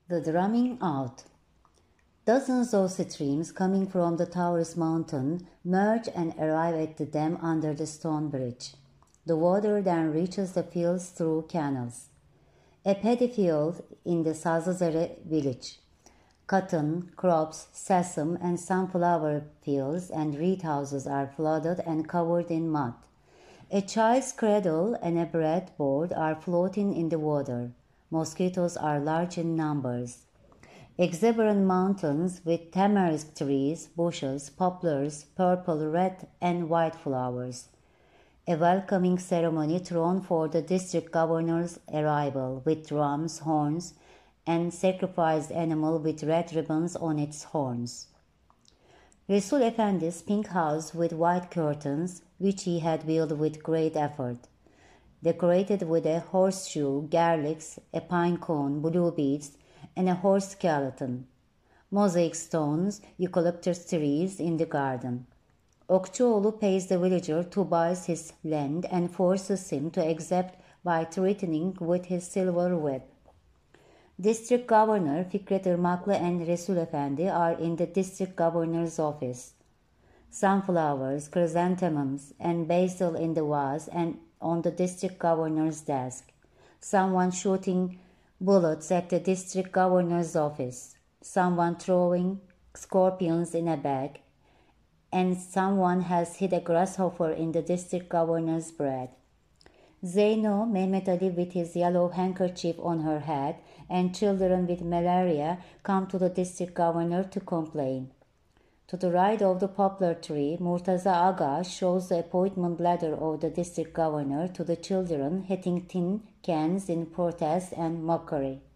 The drumming out. Dozens of streams coming from the Taurus mountain merge and arrive at the dam under the stone bridge. The water then reaches the fields through canals. A paddy field in the Sazazere village. Cotton, crops, sesame, and sunflower fields and reed houses are flooded and covered in mud. A child's cradle and a breadboard are floating in the water. Mosquitoes are large in numbers. Exuberant mountains with tamarisk trees, bushes, poplars, purple, red, and white flowers. A welcoming ceremony thrown for the district governor's arrival with drums, horns, and sacrificed animal with red ribbons on its horns. Resul Efendi's pink house with white curtains, which he had built with great effort, decorated with a horseshoe, garlics, a pine cone, blue beads, and a horse skeleton. Mosaic stones, eucalyptus trees in the garden. Okçuoğlu pays the villager to buy his land and forces him to accept by threatening with his silver whip. District Governor Fikret Irmaklı and Resul Efendi are in the district governor's office. Sunflowers, chrysanthemums, and basil in the vase and on the district governor's desk. Someone shooting bullets at the district governor's office. Someone throwing scorpions in a bag. And someone has hid a grasshopper in the district governor's bread. Zeyno, Mehmet Ali with his yellow handkerchief on her head, and children with malaria come to the district governor to complain. To the right of the poplar tree, Murtaza Aga shows the appointment letter of the district governor to the children, hitting tin cans in protest and mockery.